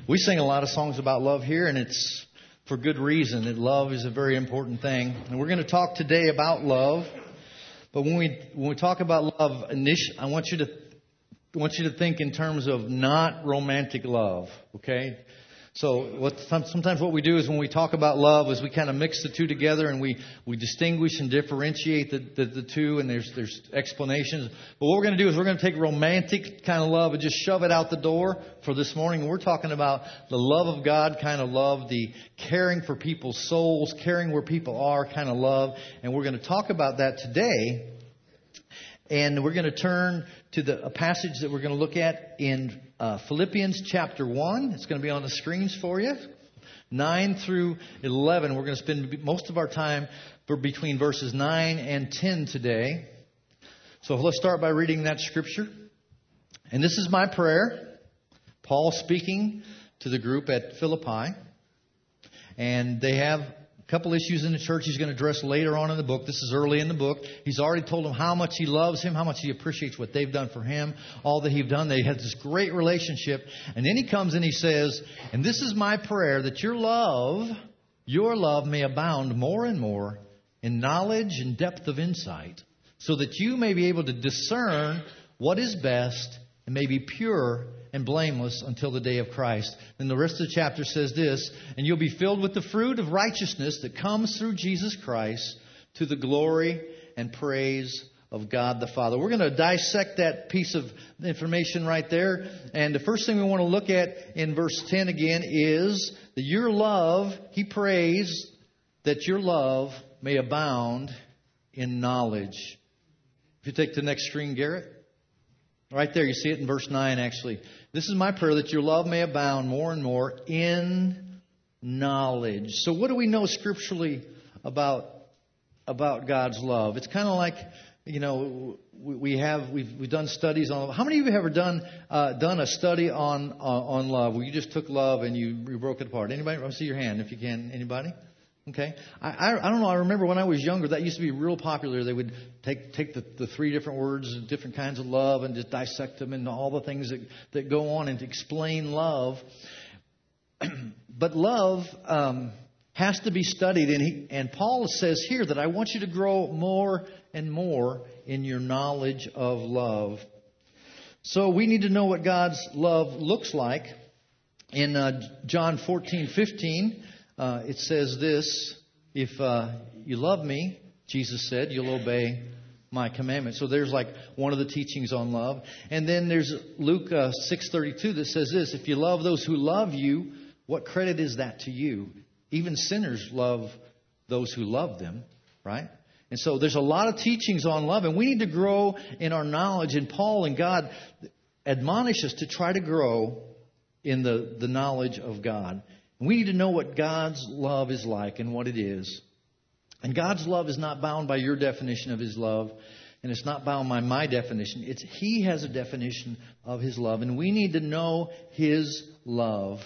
We sing a lot of songs about love here, and it's for good reason. That love is a very important thing. And we're going to talk today about love. But when we talk about love, I want you to think in terms of not romantic love, okay? So sometimes what we do is when we talk about love is we kind of mix the two together and we distinguish and differentiate the two, and there's explanations. But what we're going to do is we're going to take romantic kind of love and just shove it out the door for this morning. And we're talking about the love of God kind of love, the caring for people's souls, caring where people are kind of love. And we're going to talk about that today. And we're going to turn to a passage that we're going to look at in Philippians chapter 1. It's going to be on the screens for you. 9 through 11. We're going to spend most of our time between verses 9 and 10 today. So let's start by reading that scripture. And this is my prayer. Paul speaking to the group at Philippi. And they have a couple issues in the church he's going to address later on in the book. This is early in the book. He's already told them how much he loves him, how much he appreciates what they've done for him, all that he've done. They had this great relationship. And then he comes and he says, and this is my prayer, that your love may abound more and more in knowledge and depth of insight, so that you may be able to discern what is best and may be pure and blameless until the day of Christ. And the rest of the chapter says this, and you'll be filled with the fruit of righteousness that comes through Jesus Christ to the glory and praise of God the Father. We're going to dissect that piece of information right there. And the first thing we want to look at in verse 10 again is that your love, he prays that your love may abound in knowledge. If you take the next screen, Garrett. Right there, you see it in verse 9 actually. This is my prayer, that your love may abound more and more in knowledge. So what do we know scripturally about God's love? It's kind of like, we've done studies on. How many of you have ever done a study on love, where you just took love and you broke it apart? Anybody? I'll see your hand if you can. Anybody? Okay. I don't know. I remember when I was younger, that used to be real popular. They would take the three different words, different kinds of love, and just dissect them into all the things that go on and to explain love. But love has to be studied. And Paul says here that I want you to grow more and more in your knowledge of love. So we need to know what God's love looks like. In John 14:15, it says this, if you love me, Jesus said, you'll obey my commandments. So there's like one of the teachings on love. And then there's Luke 6:32 that says this, if you love those who love you, what credit is that to you? Even sinners love those who love them, right? And so there's a lot of teachings on love, and we need to grow in our knowledge. And Paul and God admonish us to try to grow in the knowledge of God. We need to know what God's love is like and what it is. And God's love is not bound by your definition of His love. And it's not bound by my definition. He has a definition of His love. And we need to know His love.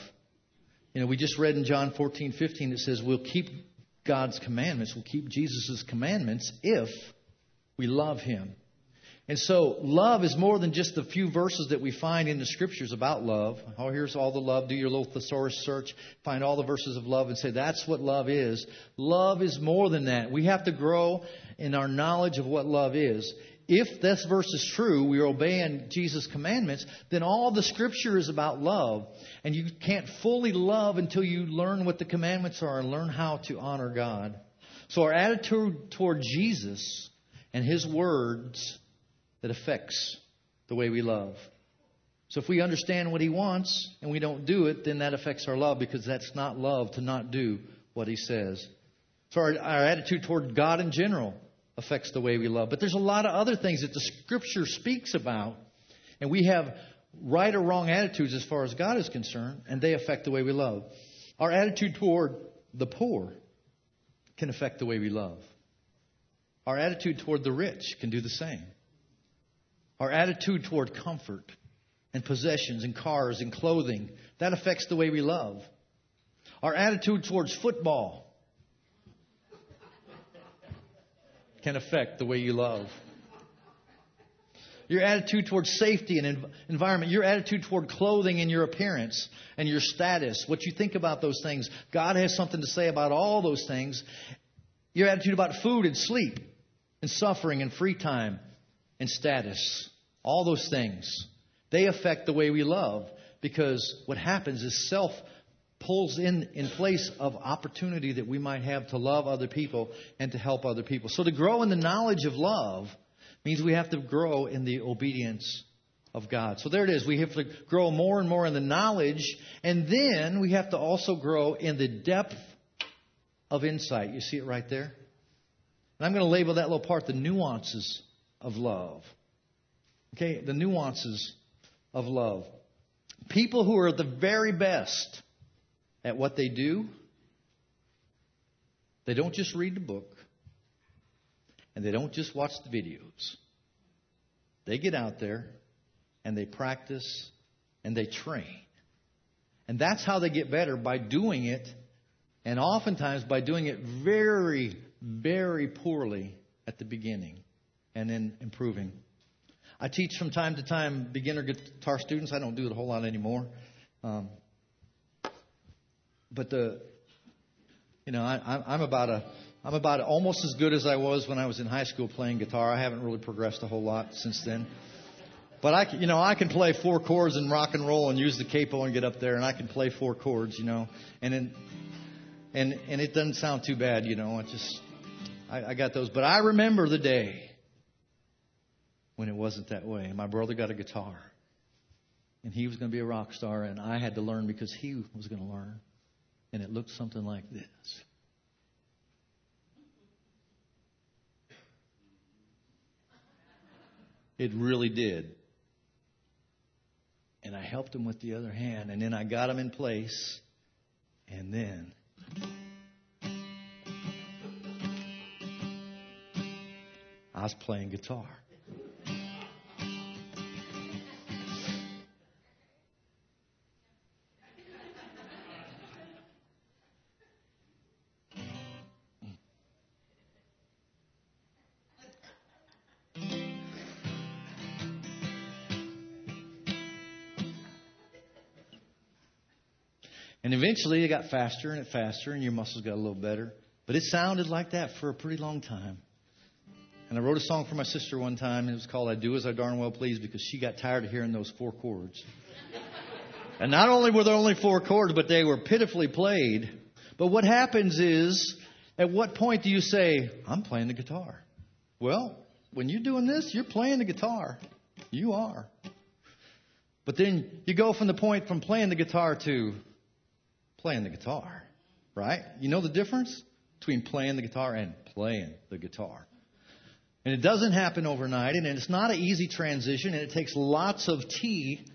We just read in John 14:15, it says we'll keep God's commandments. We'll keep Jesus' commandments if we love Him. And so love is more than just the few verses that we find in the scriptures about love. Oh, here's all the love. Do your little thesaurus search. Find all the verses of love and say that's what love is. Love is more than that. We have to grow in our knowledge of what love is. If this verse is true, we are obeying Jesus' commandments, then all the scripture is about love. And you can't fully love until you learn what the commandments are and learn how to honor God. So our attitude toward Jesus and His words that affects the way we love. So if we understand what He wants and we don't do it, then that affects our love, because that's not love to not do what He says. So our attitude toward God in general affects the way we love. But there's a lot of other things that the Scripture speaks about, and we have right or wrong attitudes as far as God is concerned, and they affect the way we love. Our attitude toward the poor can affect the way we love. Our attitude toward the rich can do the same. Our attitude toward comfort and possessions and cars and clothing, that affects the way we love. Our attitude towards football can affect the way you love. your attitude towards safety and environment, your attitude toward clothing and your appearance and your status, what you think about those things. God has something to say about all those things. Your attitude about food and sleep and suffering and free time and status. All those things. They affect the way we love, because what happens is self pulls in place of opportunity that we might have to love other people and to help other people. So to grow in the knowledge of love means we have to grow in the obedience of God. So there it is. We have to grow more and more in the knowledge, and then we have to also grow in the depth of insight. You see it right there? And I'm going to label that little part the nuances of love. Okay, the nuances of love. People who are the very best at what they do, they don't just read the book, and they don't just watch the videos. They get out there and they practice and they train. And that's how they get better, by doing it, and oftentimes by doing it very, very poorly at the beginning and then improving. I teach from time to time beginner guitar students. I don't do it a whole lot anymore. But I'm about almost as good as I was when I was in high school playing guitar. I haven't really progressed a whole lot since then. But I can play 4 chords and rock and roll and use the capo and get up there, and I can play 4 chords, and it doesn't sound too bad, I got those. But I remember the day when it wasn't that way. My brother got a guitar, and he was going to be a rock star, and I had to learn because he was going to learn. And it looked something like this. It really did. And I helped him with the other hand, and then I got him in place, and then I was playing guitar. And eventually it got faster and faster, and your muscles got a little better. But it sounded like that for a pretty long time. And I wrote a song for my sister one time, and it was called I Do As I Darn Well Please, because she got tired of hearing those 4 chords. And not only were there only 4 chords, but they were pitifully played. But what happens is, at what point do you say, I'm playing the guitar? Well, when you're doing this, you're playing the guitar. You are. But then you go from the point from playing the guitar to playing the guitar, right? You know the difference between playing the guitar and playing the guitar. And it doesn't happen overnight, and it's not an easy transition, and it takes lots of T-I-M-E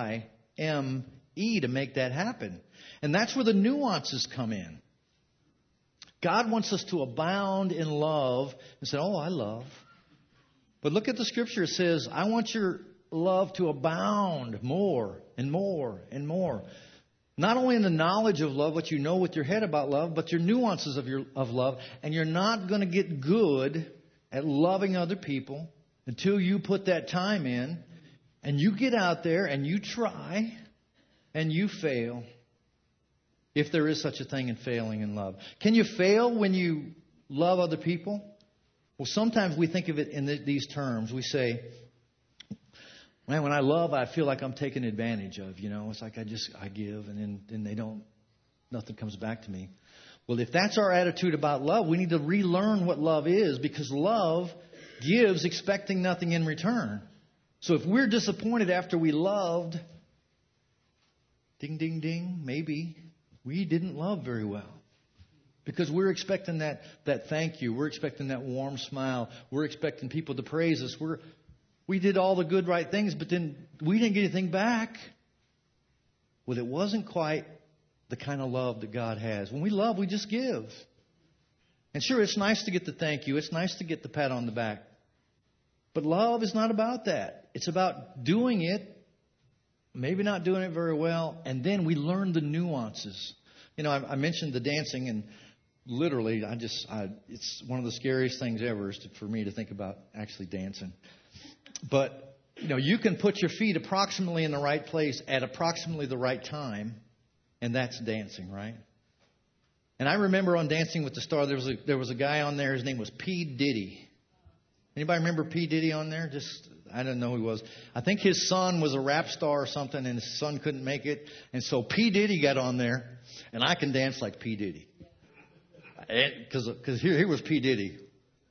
to make that happen. And that's where the nuances come in. God wants us to abound in love and say, oh, I love. But look at the scripture. It says, I want your love to abound more and more and more. Not only in the knowledge of love, what you know with your head about love, but your nuances of love. And you're not going to get good at loving other people until you put that time in and you get out there and you try and you fail. If there is such a thing in failing in love. Can you fail when you love other people? Well, sometimes we think of it in these terms. We say, man, when I love, I feel like I'm taken advantage of. It's like I give, and then nothing comes back to me. Well, if that's our attitude about love, we need to relearn what love is, because love gives expecting nothing in return. So if we're disappointed after we loved, ding, ding, ding, maybe we didn't love very well. Because we're expecting that thank you. We're expecting that warm smile. We're expecting people to praise us. We did all the good, right things, but then we didn't get anything back. Well, it wasn't quite the kind of love that God has. When we love, we just give. And sure, it's nice to get the thank you. It's nice to get the pat on the back. But love is not about that. It's about doing it, maybe not doing it very well, and then we learn the nuances. I mentioned the dancing, and literally, it's one of the scariest things ever for me to think about actually dancing. But You can put your feet approximately in the right place at approximately the right time, and that's dancing, right? And I remember on Dancing with the Stars, there was a guy on there. His name was P. Diddy. Anybody remember P. Diddy on there? I don't know who he was. I think his son was a rap star or something, and his son couldn't make it. And so P. Diddy got on there, and I can dance like P. Diddy. Because here was P. Diddy.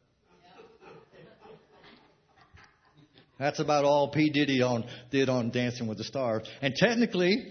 That's about all P. Diddy did on Dancing with the Stars. And technically,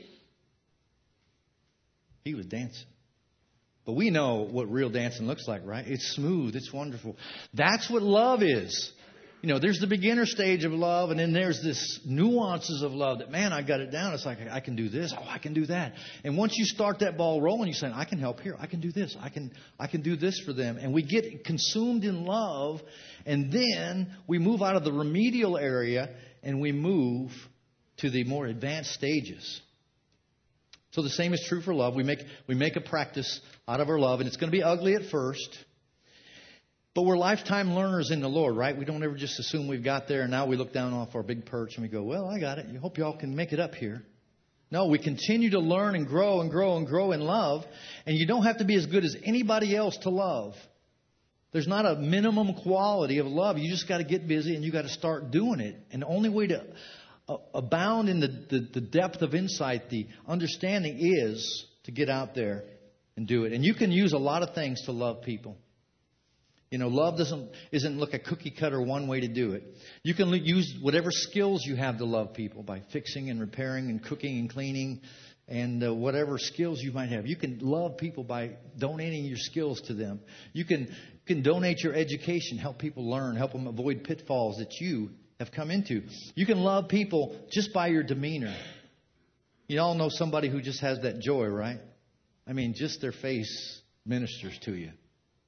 he was dancing. But we know what real dancing looks like, right? It's smooth. It's wonderful. That's what love is. There's the beginner stage of love, and then there's this nuances of love that, man, I got it down. It's like, I can do this. Oh, I can do that. And once you start that ball rolling, you say, I can help here. I can do this. I can do this for them. And we get consumed in love, and then we move out of the remedial area, and we move to the more advanced stages. So the same is true for love. We make a practice out of our love, and it's going to be ugly at first. But we're lifetime learners in the Lord, right? We don't ever just assume we've got there, and now we look down off our big perch and we go, well, I got it. You hope y'all can make it up here. No, we continue to learn and grow and grow and grow in love. And you don't have to be as good as anybody else to love. There's not a minimum quality of love. You just got to get busy and you got to start doing it. And the only way to abound in the depth of insight, the understanding, is to get out there and do it. And you can use a lot of things to love people. Love isn't like a cookie cutter one way to do it. You can use whatever skills you have to love people by fixing and repairing and cooking and cleaning and whatever skills you might have. You can love people by donating your skills to them. You can donate your education, help people learn, help them avoid pitfalls that you have come into. You can love people just by your demeanor. You all know somebody who just has that joy, right? I mean, just their face ministers to you.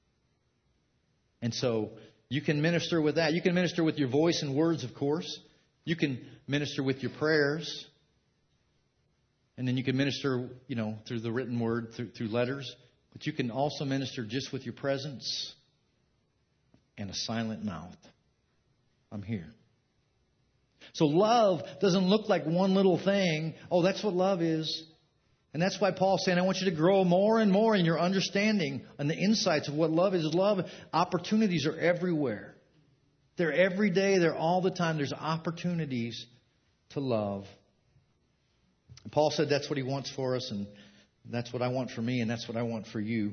And so you can minister with that. You can minister with your voice and words, of course. You can minister with your prayers. And then you can minister, through the written word, through letters. But you can also minister just with your presence and a silent mouth. I'm here. So love doesn't look like one little thing. Oh, that's what love is. And that's why Paul's saying, I want you to grow more and more in your understanding and the insights of what love is. Love, opportunities are everywhere. They're every day. They're all the time. There's opportunities to love. And Paul said that's what he wants for us, and that's what I want for me, and that's what I want for you.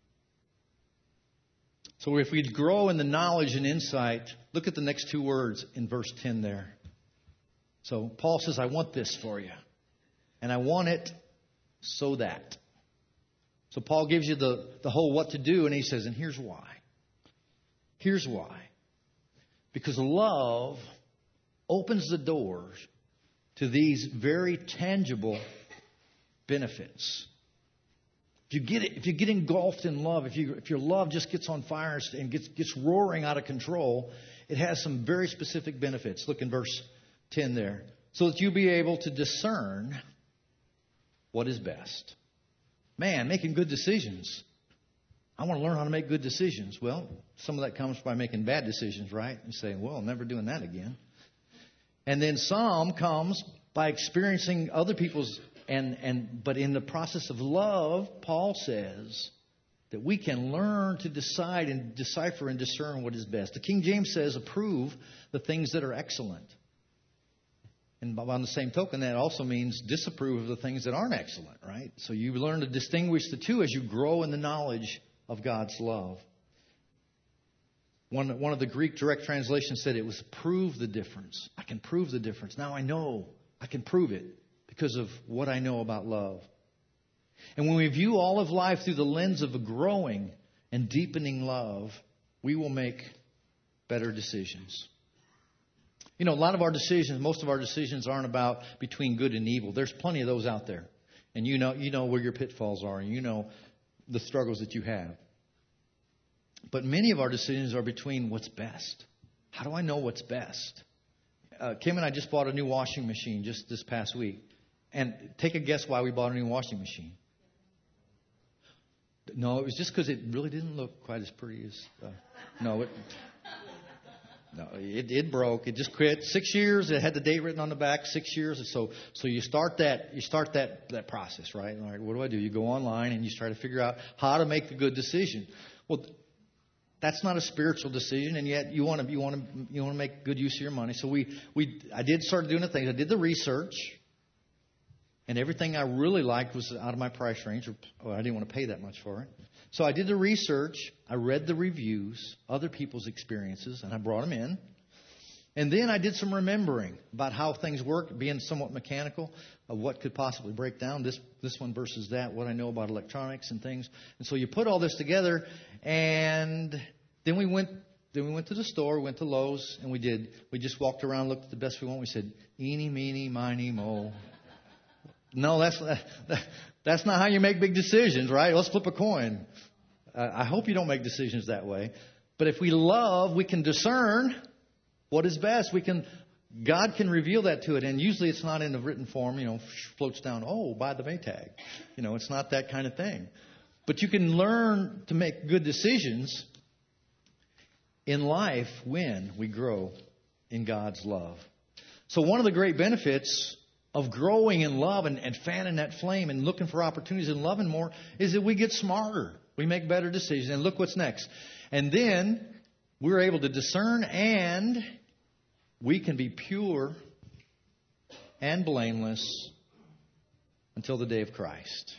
So if we grow in the knowledge and insight, look at the next two words in verse 10 there. So Paul says, I want this for you. And I want it so that. So Paul gives you the whole what to do, and he says, and here's why. Here's why. Because love opens the doors to these very tangible benefits. If you get engulfed in love, if your love just gets on fire and gets roaring out of control, it has some very specific benefits. Look in verse 10 there. So that you'll be able to discern what is best. Man, making good decisions. I want to learn how to make good decisions. Well, some of that comes by making bad decisions, right? And saying, well, I'm never doing that again. And then some comes by experiencing other people's but in the process of love, Paul says that we can learn to decide and decipher and discern what is best. The King James says, approve the things that are excellent. And on the same token, that also means disapprove of the things that aren't excellent, right? So you learn to distinguish the two as you grow in the knowledge of God's love. One of the Greek direct translations said it was prove the difference. I can prove the difference. Now I know I can prove it because of what I know about love. And when we view all of life through the lens of a growing and deepening love, we will make better decisions. A lot of our decisions, most of our decisions aren't about between good and evil. There's plenty of those out there. And you know where your pitfalls are, and you know the struggles that you have. But many of our decisions are between what's best. How do I know what's best? Kim and I just bought a new washing machine just this past week. And take a guess why we bought a new washing machine. No, it was just because it really didn't look quite as pretty as... No, it broke. It just quit. 6 years. It had the date written on the back. 6 years. So you start that process, right? All right. What do? You go online and you try to figure out how to make a good decision. Well, that's not a spiritual decision, and yet you want to make good use of your money. So I did start doing the things. I did the research, and everything I really liked was out of my price range. I didn't want to pay that much for it. So I did the research. I read the reviews, other people's experiences, and I brought them in. And then I did some remembering about how things work, being somewhat mechanical of what could possibly break down, this one versus that, what I know about electronics and things. And so you put all this together, and then we went to the store, went to Lowe's, and we just walked around, looked at the best we want. We said, eeny, meeny, miny, mo. No, that's not how you make big decisions, right? Let's flip a coin. I hope you don't make decisions that way. But if we love, we can discern what is best. God can reveal that to it. And usually it's not in the written form, floats down, buy the Maytag. It's not that kind of thing. But you can learn to make good decisions in life when we grow in God's love. So one of the great benefits of growing in love and fanning that flame and looking for opportunities and loving more is that we get smarter. We make better decisions. And look what's next. And then we're able to discern, and we can be pure and blameless until the day of Christ.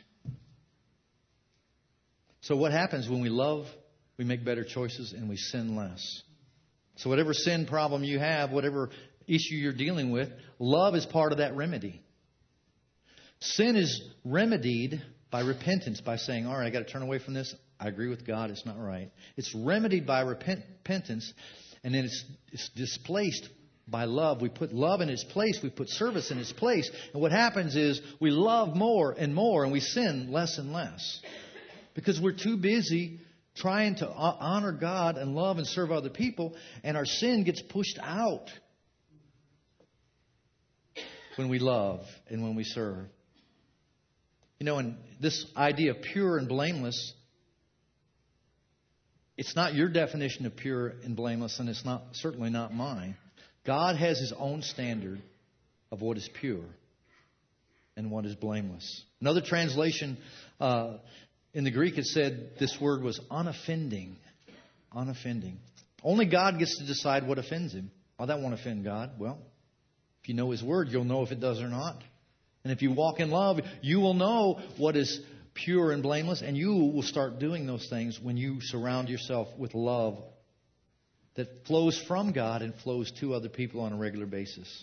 So what happens when we love? We make better choices and we sin less. So whatever sin problem you have, whatever issue you're dealing with, love is part of that remedy. Sin is remedied by repentance, by saying, all right, I got to turn away from this. I agree with God. It's not right. It's remedied by repentance, and then it's displaced by love. We put love in its place. We put service in its place. And what happens is we love more and more, and we sin less and less. Because we're too busy trying to honor God and love and serve other people, and our sin gets pushed out when we love and when we serve. And this idea of pure and blameless, it's not your definition of pure and blameless, and it's certainly not mine. God has His own standard of what is pure and what is blameless. Another translation in the Greek, it said this word was unoffending. Unoffending. Only God gets to decide what offends Him. Oh, that won't offend God. Well, if you know His Word, you'll know if it does or not. And if you walk in love, you will know what is pure and blameless, and you will start doing those things when you surround yourself with love that flows from God and flows to other people on a regular basis.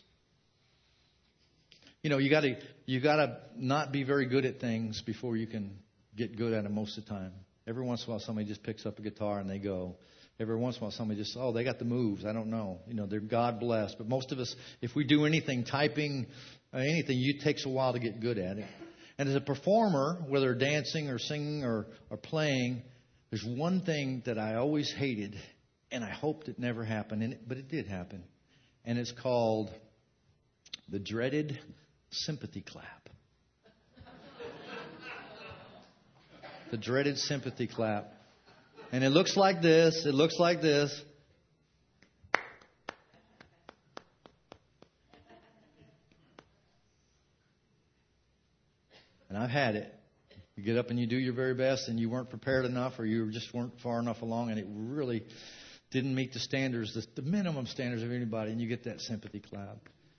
You gotta not be very good at things before you can get good at them most of the time. Every once in a while, somebody just picks up a guitar and they go. Every once in a while, somebody just, they got the moves. I don't know. They're God blessed. But most of us, if we do anything, typing, anything, it takes a while to get good at it. And as a performer, whether dancing or singing or playing, there's one thing that I always hated, and I hoped it never happened, but it did happen. And it's called the dreaded sympathy clap. The dreaded sympathy clap. And it looks like this. It looks like this. And I've had it. You get up and you do your very best, and you weren't prepared enough, or you just weren't far enough along, and it really didn't meet the standards, the minimum standards of anybody, and you get that sympathy clap.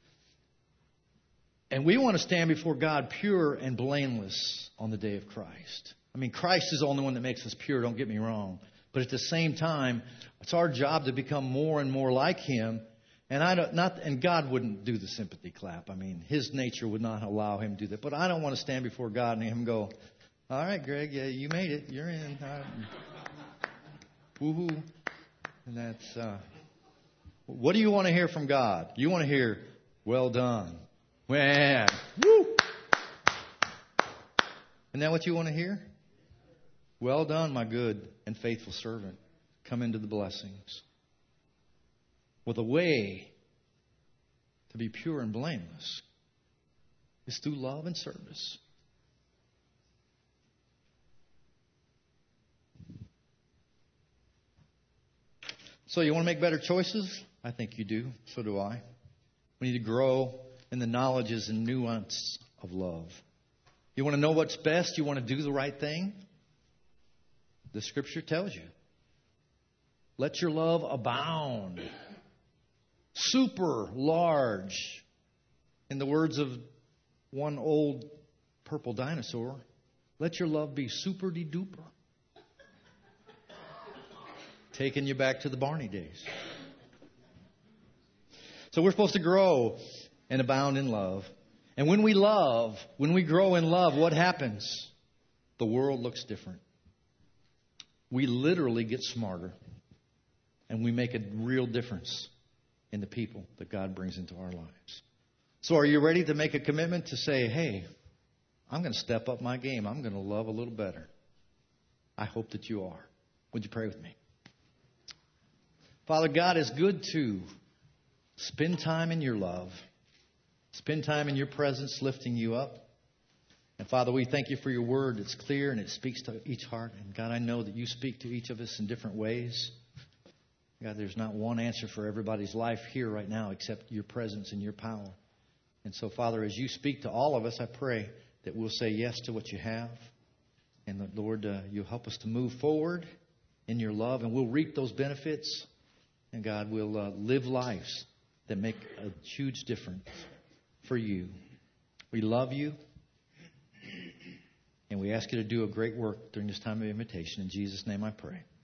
And we want to stand before God pure and blameless on the day of Christ. I mean, Christ is the only one that makes us pure, don't get me wrong. But at the same time, it's our job to become more and more like Him. And God wouldn't do the sympathy clap. I mean, His nature would not allow Him to do that. But I don't want to stand before God and Him go, all right, Greg, yeah, you made it. You're in. Woohoo. And that's, what do you want to hear from God? You want to hear, well done. Man, woo. Isn't that what you want to hear? Well done, my good and faithful servant. Come into the blessings. Well, the way to be pure and blameless is through love and service. So you want to make better choices? I think you do. So do I. We need to grow in the knowledges and nuance of love. You want to know what's best? You want to do the right thing? The Scripture tells you. Let your love abound. Super large. In the words of one old purple dinosaur, let your love be super-de-duper. Taking you back to the Barney days. So we're supposed to grow and abound in love. And when we love, when we grow in love, what happens? The world looks different. We literally get smarter. And we make a real difference in the people that God brings into our lives. So are you ready to make a commitment to say, hey, I'm going to step up my game. I'm going to love a little better. I hope that you are. Would you pray with me? Father, God is good to spend time in your love. Spend time in your presence, lifting you up. And Father, we thank you for your word. It's clear and it speaks to each heart. And God, I know that you speak to each of us in different ways. God, there's not one answer for everybody's life here right now except your presence and your power. And so, Father, as you speak to all of us, I pray that we'll say yes to what you have. And that, Lord, you'll help us to move forward in your love. And we'll reap those benefits. And God, we'll live lives that make a huge difference for you. We love you. And we ask you to do a great work during this time of invitation. In Jesus' name I pray.